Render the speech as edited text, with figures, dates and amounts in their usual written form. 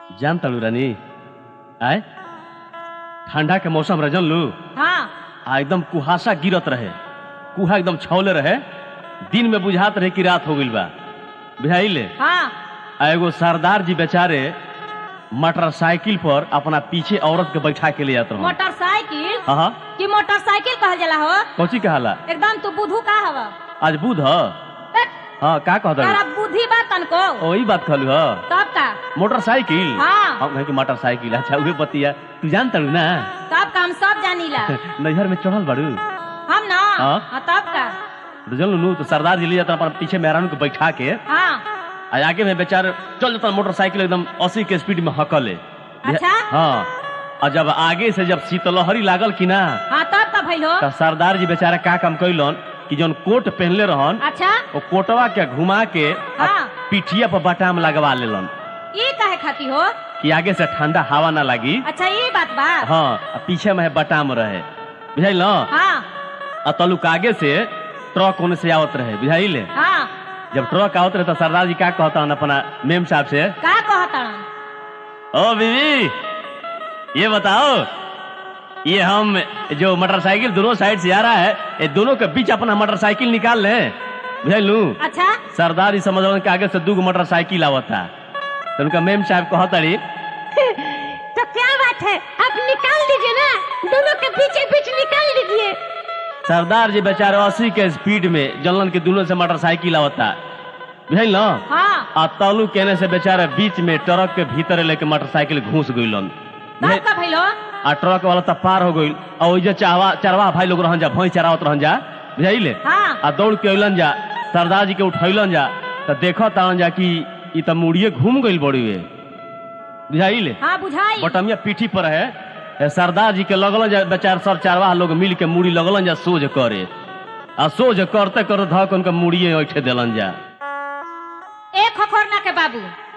जान तलू रानी आय ठंडा के मौसम रह जानलू हाँ आ एकदम कुहासा गिरत रहे, कुहा एकदम छौले रहे, दिन में बुझात रहे कि रात हो गइल बा, बुझाइले। हाँ आ एगो सरदार जी बेचारे मोटरसाइकिल पर अपना पीछे औरत के बैठा के ले जात रहे। मोटरसाइकिल हाँ कि मोटरसाइकिल कहल जाला हो? कौची कहाला? एकदम तू बुद्धू का हवा? आज बुध ह? हाँ का कहत तारा बुद्धि बा तनको? वही बात कहलू ह। तब का मोटरसाइकिल? हाँ। हम कहे कि मोटरसाइकिल, अच्छा उहे बतिया तू जान तलू ना? तब का हम सब जानीला। नैहर में चढ़ल बाड़ू? हम ना हाँ। हाँ, तब का जानलू तो सरदार जी ले जाता अपना पीछे मेहरानू को बैठा के, हाँ आगे में बेचारे चल जाता मोटरसाइकिल एकदम 80 के स्पीड में हकले। अच्छा हाँ, और जब आगे से जब शीतलहरी लागल कि ना, हाँ तब का भइल हो? तो सरदार जी बेचारा का काम कैलन कि जौन कोट पहनले रहन अच्छा वो कोटवा के घुमा के हाँ। पिठिया पर बटाम लगवा लेलन ये काहे खाती हो? कि आगे से ठंडा हवा ना लगी। अच्छा ये बात बा। हाँ, पीछे में बटाम रहे, बुझाइल ना? हाँ और तलुक आगे से ट्रक होने से आवत रहे, बुझाइले। हाँ जब ट्रक आवत रहे तो सरदार जी का कहता अपना मेम साहब से, का कहता? ओ बीवी ये बताओ, ये हम जो मोटरसाइकिल दोनों साइड से आ रहा है, ये दोनों के बीच अपना मोटरसाइकिल निकाल लें, बुझलू। अच्छा सरदार जी समझ के आगे से 2 मोटरसाइकिल आवता, तो उनका मेम साहब कहतड़ी तो क्या बात है, अब निकाल दीजिए ना, दोनों के बीच बीच निकाल दीजिए। सरदार जी बेचारे 80 के स्पीड में जलन के दोनों से मोटरसाइकिल आवता, बुझल ना? हाँ आ तालू कहने से बेचारे बीच में ट्रक के भीतर लेके मोटरसाइकिल घुस गइलन। तब का भइल हो? आ ट्रक वाला तब पार हो गइल, और ओइजा चरवा भाई लोग रहन जा, भैंस चरावत रहन जा, बुझाइले। हाँ आ दौड़ के अइलन जा, सरदार जी के उठैलन जा, तो देखत तान जा कि ई त मुड़िए घूम गइल बड़ी वे, बुझाइले। हाँ बुझाई। बटमिया पीठी पर है, सरदार जी के लगलन जा बेचार सब चरवाह लोग मिल के मुड़ी लगलन जा सोझ करे, आ सोझ करते करते धक उनका मुड़िए ऐठे देलन जा। एक खखोरना के बाबू